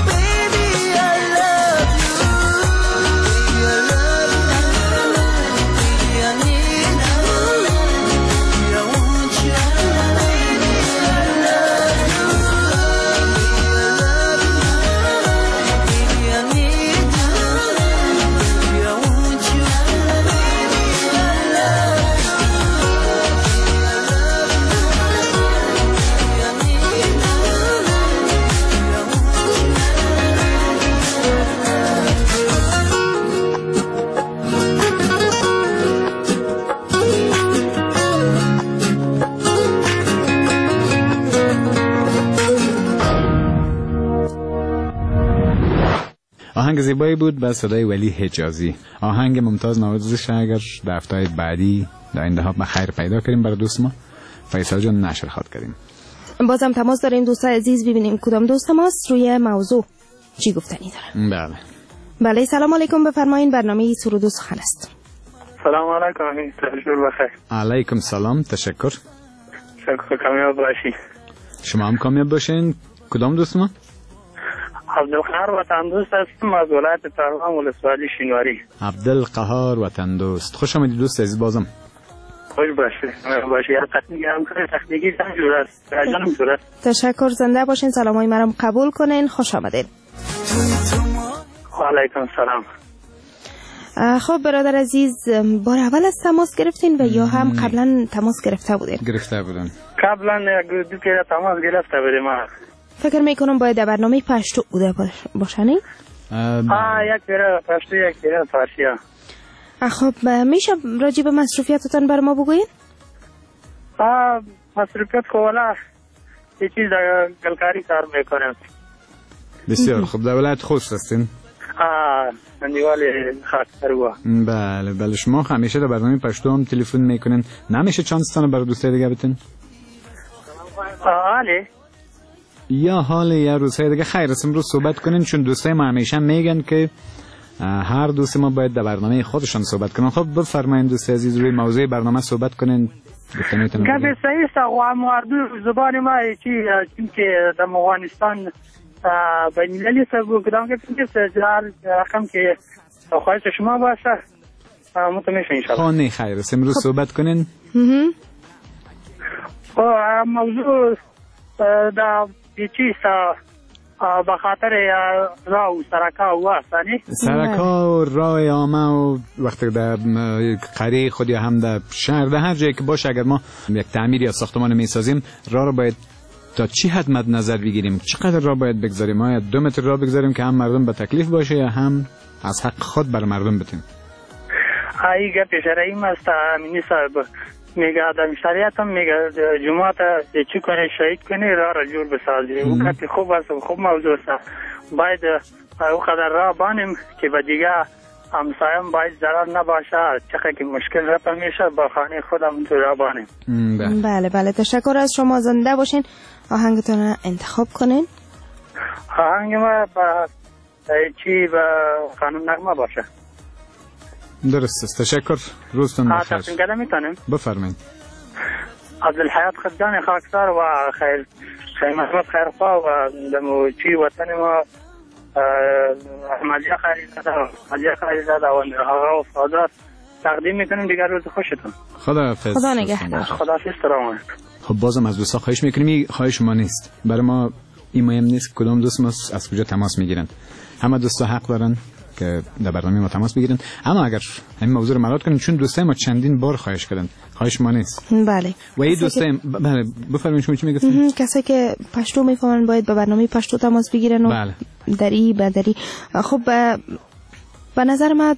آهنگ زیبایی بود با صدای ولی حجازی. آهنگ ممتاز نوازش اگر در هفته‌های بعدی در آینده ها بخیر پیدا کنیم برای دوست ما فیصل جان نشر خواد کردیم. بازم تماس داریم دوستان عزیز، ببینیم کدام دوست ماست روی موضوع چی گفتنی دارن. بله سلام علیکم، بفرمایید. برنامه سرود و سخن است. سلام علیکم، تشکر بخیر. علیکم سلام، تشکر. کامیاب باشی. شما هم کامیاب باشین. کدام دوست ما؟ عبدالقهار وطن دوست هستم از ولایت تهران ولسوالی شینواری. عبدالقهار وطن دوست، خوش آمدید دوست عزیز. بازم خوش باشی. تکنیکی جورت. تشکر، زنده باشین. سلامای مرام قبول کنین. خوش آمدید. علیکم سلام. خب برادر عزیز، بار اول از تماس گرفتین و یا هم قبلا تماس گرفته بودین؟ گرفته بودن. قبلا دو کیره تماس گرفته بودیم. فکر میکنم باید در برنامه پشتو بوده باشنی؟ یک کیره پشتو، یک کیره فارسی. خب میشه راجع به مصروفیتتان بر ما بگوین؟ مصروفیت خواه یه چیز در گلکاری کار میکنم. بسیار خوب. در ولایت خوست هستین؟ دیوال خاکستروا. بله شما همیشه در برنامه پشتو هم تلفن میکنین، نمیشه چانستان برای دوستای دیگه بتین؟ یا حال یا روزهای دیگه خیر است امروز صحبت کنین، چون دوستای ما همیشه میگن که هر دوست ما باید در برنامه خودشان صحبت کنن. خب بفرمایید دوست عزیز روی موضوع برنامه صحبت کنین. گپ صحیح است. مردو زبان ما چی که در افغانستان بین المللی سبو کدام که رقم که خواهش شما باشه متمیشه انشاءالله. خانه خیر است. امروز صحبت کنین. موضوع در چی به خاطر راه و سرکا و آسانی سرکا و راه عامه و وقتی در قریه خود یا هم در شهر در هر جایی که باشه اگر ما یک تعمیر یا ساختمان میسازیم راه رو باید تا چی حد مد نظر بگیریم؟ چقدر راه باید بگذاریم؟ آیا 2 متر راه بگذاریم که هم مردم به تکلیف باشه یا هم از حق خود بر مردم بتیم؟ ای گپ شرعی است امینی صاحب میگه در شریعت هم میگه جماعت چی کنه شهید کنه راه را جور بسازی. اون کتی خوب است و خوب موضوع است. باید او قدر راه بانیم که به دیگه همسایم باید ضرر نباشه. چقدر که مشکل رفت میشه با خانه خودم تو راه بانیم. بله بله تشکر از شما. زنده باشین. آهنگتون را انتخاب کنین. آهنگ ما چی به قانون نغمه باشه. درست است. تشکر. روزتون بخیر. تقدیم کردم میتونیم؟ بفرمایید. عبدالحیات خدجان خاکسار و خیر محمد خیرخواه و دمو چی وطن ما احمدیه خیریزاده و آقا و فادر تقدیم میکنیم. دیگر روز خوشتون. خداحافظ. خدا نگهدار. خداحافظ. سلام علیکم. خب بازم از دوستا خواهش میکنیم. این خواهش ما نیست. برای ما این مهم نیست کدام دوست ما از کجا تماس میگیرن. همه دوستا حق دارن که در برنامه ما تماس بگیرن. اما اگر این موضوع رو مراعات کنیم چون دوستای ما چندین بار خواهش کردن. خواهش ما نیست. بله. و این دوستای بله بفرمایید شما چی میگفتین؟ کسایی که پشتو میفهمن باید به برنامه پشتو تماس بگیرن و بله. دری. خب به نظر من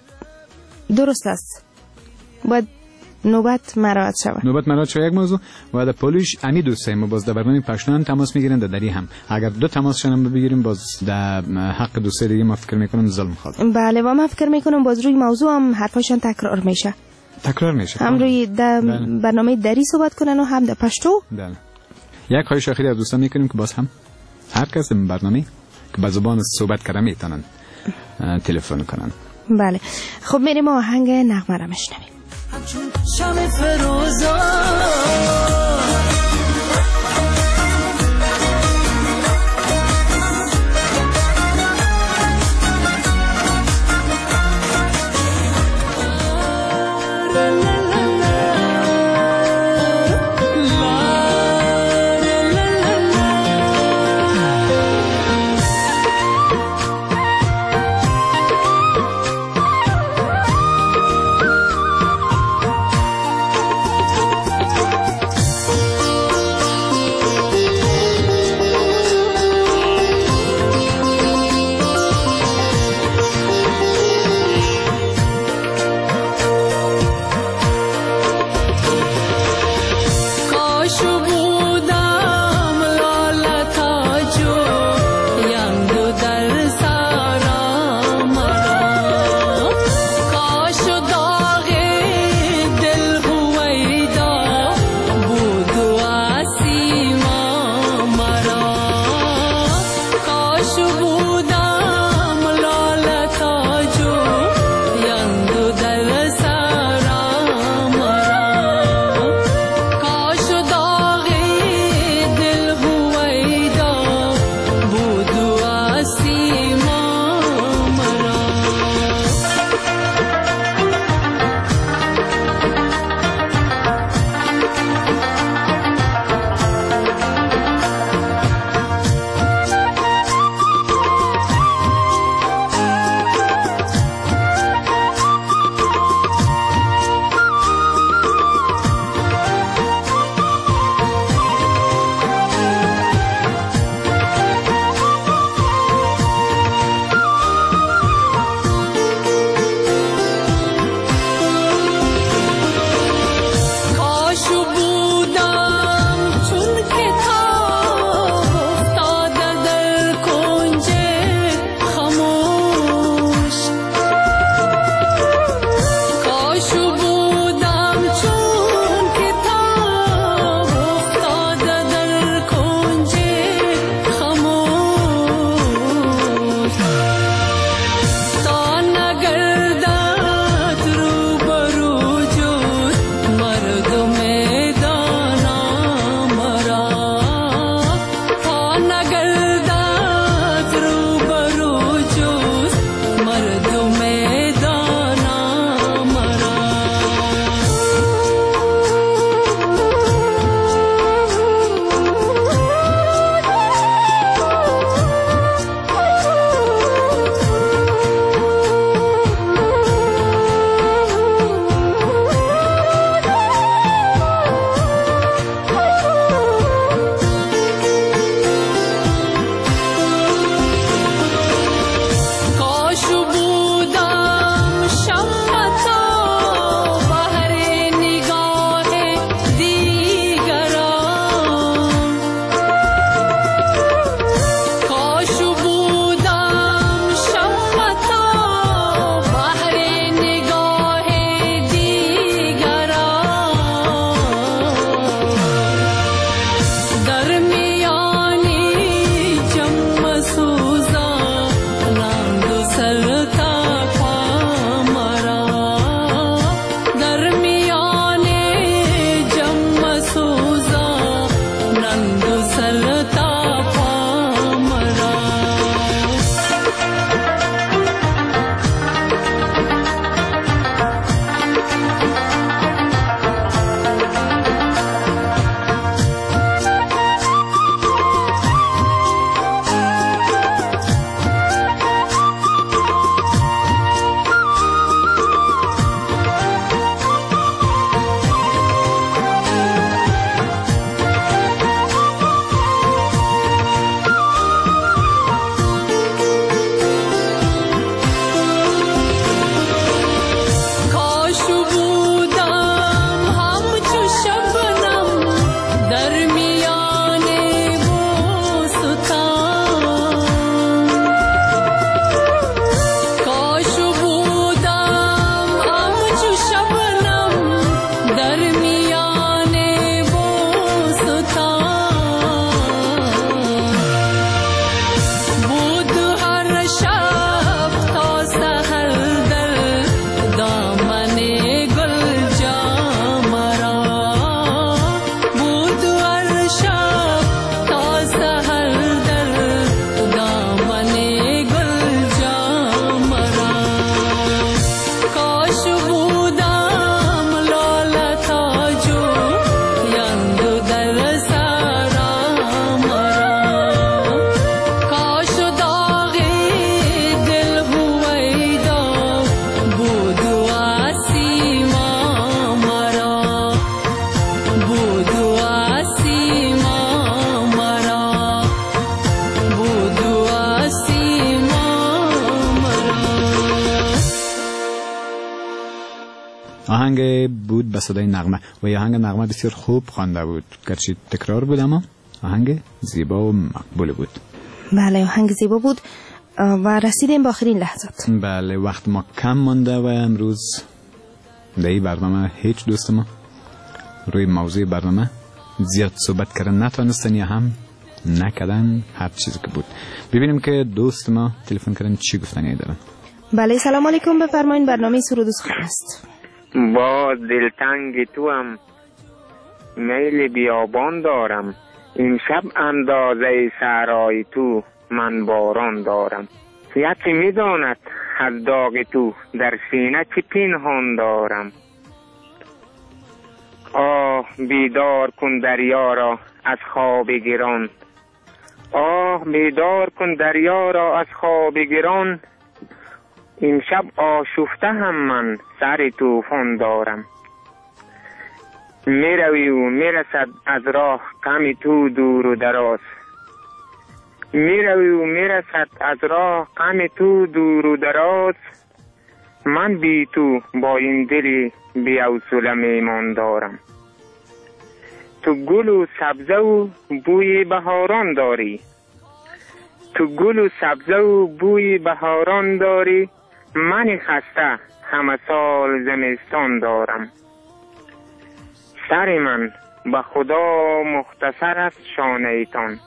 درست است. باید نوبت مراعات شود. یک موضوع و در پولیش امی دوستای ما باز در برنامه پشتو تماس میگیرن دری هم. اگر 2 تماس شنم بگیریم باز در حق دوستای دیگه ما فکر میکنم ظلم خواهد. بله و من فکر میکنم باز روی موضوع هم حرفاشون تکرار میشه. هم روی برنامه دری صحبت کنن و هم در پشتو. بله. یک خواهش اخیری از دوستان میکنیم که باز هم هر کس در برنامه که با زبان صحبت کردن میتونن تلفن کنن. بله. خب میریم آهنگ نغمه را میشنویم. شم فروزان آهنگ بود به صدای نغمه و یه آهنگ نغمه بسیار خوب خوانده بود، گرچه تکرار بود اما آهنگ زیبا و مقبول بود. بله آهنگ زیبا بود و رسیدیم به آخرین لحظات. بله وقت ما کم مانده و امروز در این برنامه هیچ دوست ما روی موضوع برنامه زیاد صحبت کردن نتونستن یا هم نکردن هر چیزی که بود. ببینیم که دوست ما تلفن کردن چی گفتنی دارن. بله سلام علیکم، بفرمایید برنامه سرود و سخن است. باز دلتنگ تو هم میل بیابان دارم، این شب اندازه سرای تو من باران دارم. یکی میداند از داغ تو در سینه چی پنهان دارم. آه بیدار کن دریا را از خواب گران، آه بیدار کن دریا را از خواب گران. این شب آشفته هم من سر طوفان دارم. میروی و میرسد از راه غم تو دور و دراز، میروی و میرسد از راه غم تو دور و دراز. من بی تو با این دلی بی حوصله میمان دارم. تو گل و سبزه و بوی بهاران داری، تو گل و سبزه و بوی بهاران داری. من خسته همه سال زمستان دارم. سر من به خدا مختصر است شانه ایتان،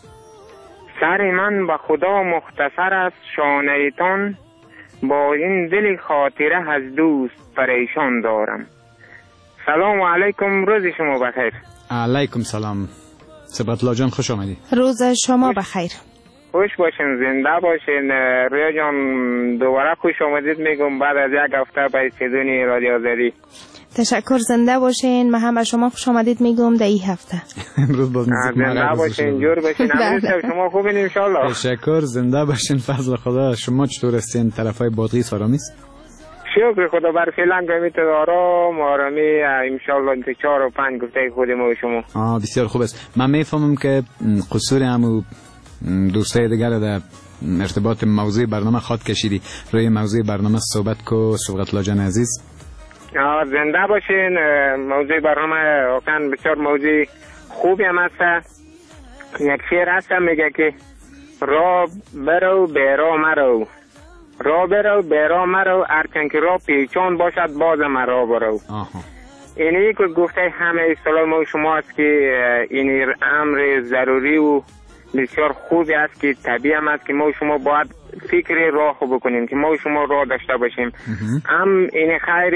سر من به خدا مختصر است شانه ایتان. با این دل خاطره از دوست پریشان دارم. سلام علیکم، روز شما بخیر. علیکم سلام سبت جان، خوش آمدی. روز شما بخیر. خوش باشین، زنده باشین. رویا جان دوباره خوش آمدید میگم بعد از یک هفته به استودیوی رادیو آزادی. تشکر، زنده باشین. من هم به شما خوش آمدید میگم در این هفته. امروز باز زنده باشین، جور باشین. شما خوبین ان شاء الله. تشکر، زنده باشین. فضل خدا. شما چطور هستین؟ طرفای بادغیس آرامی است؟ شکر خدا، بر فعلا گمیت آرامی ان شاء الله. انت 4 و 5 گفته خودم و شما. بسیار خوب است. من میفهمم که قصور همو دوستای دیگر در ارتباط موضوع برنامه خود کشیدی. روی موضوع برنامه صحبت کو سبقت لاجان عزیز. زنده باشین. موضوع برنامه واقعا بسیار موضوع خوبی هم هست. یک شعر هست میگه که را برو بیرا مرو، را برو بیرا مرو، هرچند که را پیچان باشد باز مرا برو. اینی که گفته همه اصطلاح ما شما است که این امر ضروری و بسیار خوبی است که طبیعی هم است که ما شما باید فکر راه بکنیم که ما شما راه داشته باشیم. هم این خیر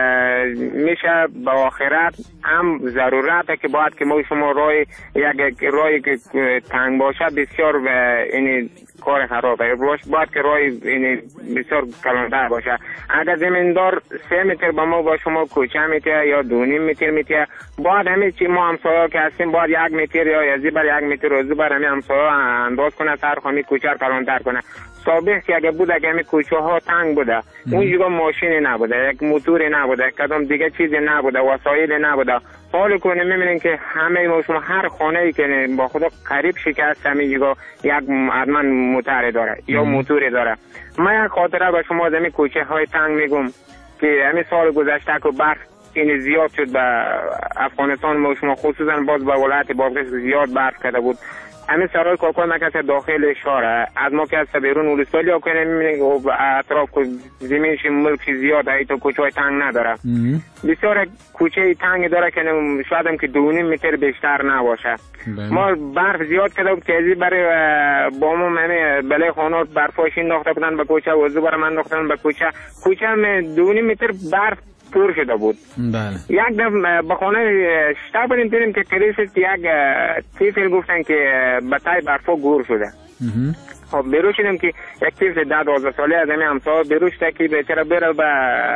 میشه با آخرت، هم ضرورته که باید که ما شما راه یک راهی که تنگ باشه بسیار این کار خرابه باید که راه این بسیار کلانتر باشه. اگر زمیندار 3 متر با ما با شما کوچه متر یا 2.5 متر میتیه، باید همه چی ما همسایه که هستیم باید 1 متر یا یزی بر 1 متر روزی بر همه همسایه انداز کنه، سر خواهی کوچه کلانتر کنه. سابق که اگه بود اگه همه کوچه ها تنگ بوده، اونجا ماشینی نبوده، یک موتوری نبوده، کدام دیگه چیزی نبوده، وسایلی نبوده. حال کنه میبینین که همه ما شما هر خانه ای که با خدا قریب شکست همینجا یک حتما موتور داره یا موتوری داره. من یک خاطره به شما از همین کوچه های تنگ میگم که همین سال گذشته که برف این زیاد شد به افغانستان ما شما، خصوصا باز به ولایت بادغیس زیاد برف کرده بود. همین سرای کاکای مکس داخل شهر از ما که از بیرون ولسوالی ها کنه میبینید اطراف زمینش ملک زیاد ای تو کوچه های تنگ نداره. بسیار کوچه تنگ داره که شاید هم که 2.5 متر بیشتر نباشه. ما برف زیاد کرده بود که ازی برای بامون بله خانه برفاش انداخته بودن به کوچه، وضو برای من انداختن به کوچه هم 2.5 متر برف پر شده بود. بله. یک دفعه به خانه شتا بریم دیدیم که قریب یک طفل گفتن که بتای برفا گور شده. خب بیرو شدیم که یک طفل 10-12 ساله از همین همسایه بیرو شده که بیچاره بره به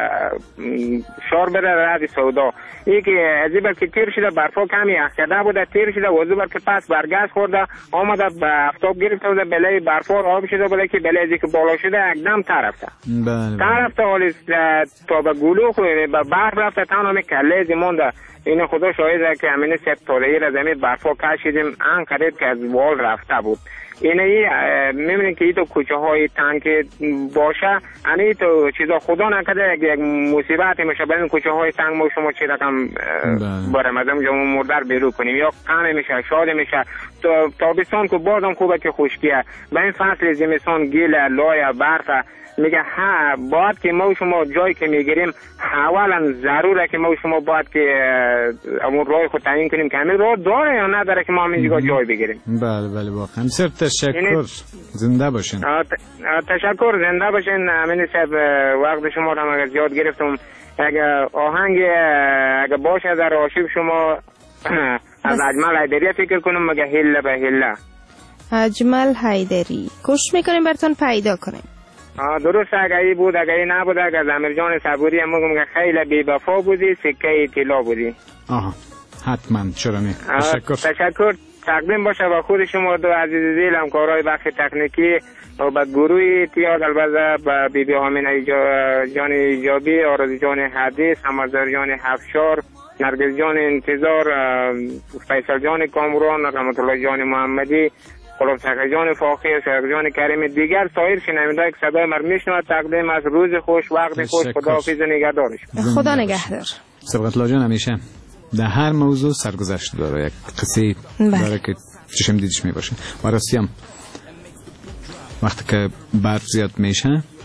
شهر بره رد سودا. این که از این که تیر شده برفا کمی اخکده بوده، تیر شده وضو بر که پس برگشت خورده آمده به افتاب گرفته بوده، بله برفا آب شده بوده که بله ازی که بالا شده اقدام طرفته. طرفته حالی تا به گلو به برف رفته تنها می کله ازی مونده. این خدا شاهده که همین 7 تالهی را زمین برفا کشیدیم ان قریب که از وال رفته بود. اینه میبینید که این تو کوچه های تنگ باشه یعنی تو چیزا خدا نکرده یک مصیبت میشه بین کوچه های تنگ ما شما چی رقم برم از اونجا مردر بیرو کنیم یا قمه میشه شاد میشه تابستان که بازم خوبه که خشکیه به این فصل زمستان گل لای برف میگه ها باید که ما شما جایی که میگیریم اولا ضروره که ما شما باید که اون راه خود تعیین کنیم که همین راه داره یا نداره که ما همین جای بگیریم. بله واقعا بسیار تشکر. زنده باشین. تشکر زنده باشین. امین صاحب وقت شما رو اگر زیاد گرفتم اگر آهنگ اگر باشه در آرشیو شما از اجمل حیدری فکر کنم مگه هله به هله اجمل حیدری کوشش میکنیم براتون پیدا کنیم. درست اگر ای بود اگر ای نبود اگر زمیر جان صبوری هم میگم که خیلی بی وفا بودی سکه طلا بودی. آها حتما چرا نه. تشکر تقدیم باشه با خود شما دو عزیز دل همکارای بخش تکنیکی و با گروه تیاد البته با بیبی آمینه جان ایجابی آرزو جان حدیث همازر جان حفشار نرگس جان انتظار فیصل جان کامران رحمت الله جان محمدی خلاب سقی جان فاخی سقی جان کریم دیگر سایر شنونده‌ای که صدای من میشنوند تقدیم از روز خوش وقت خوش خداحافظ نگهدارش. خدا نگهدار. سبقت الله جان همیشه در هر موضوع سرگذشت داره یک قصه داره که چشم دیدش می باشه. و راستی هم وقتی که برف زیاد میشه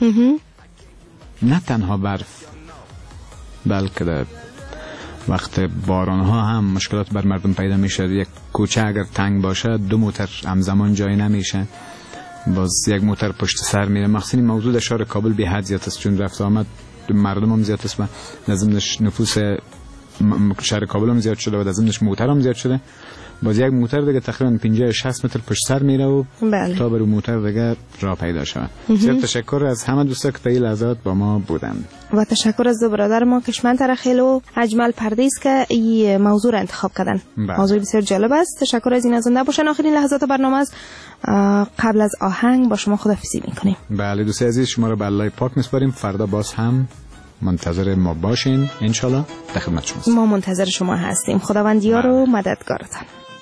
نه تنها برف بلکه در وقت باران ها هم مشکلات بر مردم پیدا میشه. یک کوچه اگر تنگ باشه دو موتر همزمان جای نمیشه باز یک موتر پشت سر میره. مخصوصا این موضوع در شهر کابل به حد زیاد است چون رفت آمد مردم هم زیاد است و نظمش نفوس شهر کابل هم زیاد شده و نظمش موتر هم زیاد شده. باز یک موتر دیگه تقریبا 50-60 متر پشت سر میره و تا بر موتر دیگه راه پیدا شود. بسیار تشکر از همه دوستا که تا این لحظات با ما بودن و تشکر از دو برادر ما کشمن ترخیل و اجمل پردیس که این موضوع را انتخاب کردن. موضوع بسیار جالب است. تشکر از این زنده باشن. آخرین لحظات برنامه است. قبل از آهنگ با شما خداحافظی میکنیم. بله دوستان عزیز شما رو به الله پاک میسپاریم. فردا باز هم منتظر ما باشین انشالله. در خدمت شما ما منتظر شما هستیم. خداوند یار و مددگارتان.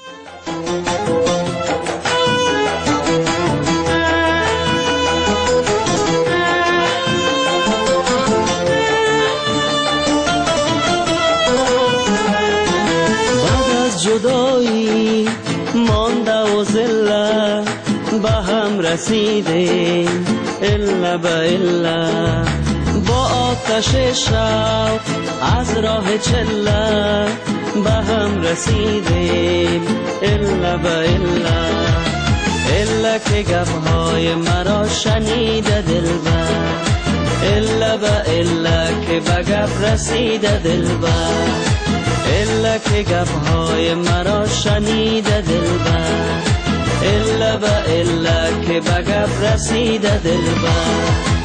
بعد از جدایی مانده و زله به هم رسیده الا به الا با آتش شوق از راه چله به هم رسیدیم الا به الا الا که گفهای مرا شنیده دلبر الا به الا که به گف رسیده دلبر الا که گفهای مرا شنیده دلبر الا به الا که به گف رسیده دلبر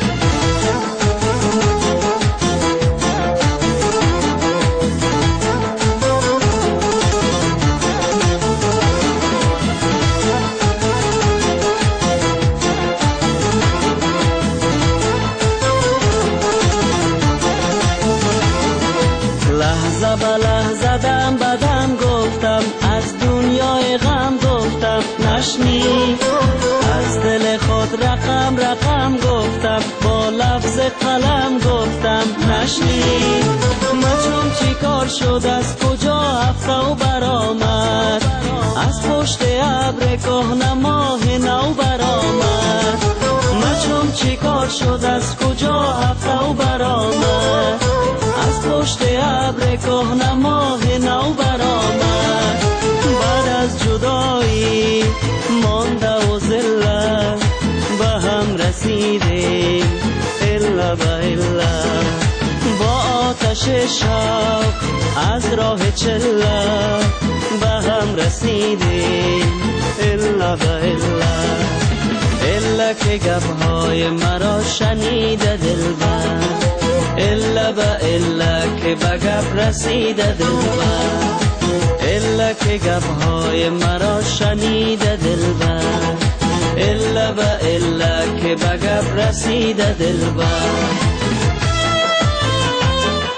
زدم بدم گفتم از دنیای غم گفتم نشنی از دل خود رقم گفتم با لفظ قلم گفتم نشنی مچون چی کار شد از کجا افسو برآمد از پشت ابر کهنه ماه نو برآمد مچون چی کار شد از کجا افسو برآمد از پشت ابر کهنه ماه نو برآمد بعد از جدایی مانده و زله به هم رسیدیم الا به الا با آتش شوق از راه چله به هم رسیدیم الا به الا الا که گفهای مرا شنیده دلبر الا به الا که به گف رسیده دلبر الا که گفهای مرا شنیده دلبر الا به الا که به گف رسیده دلبر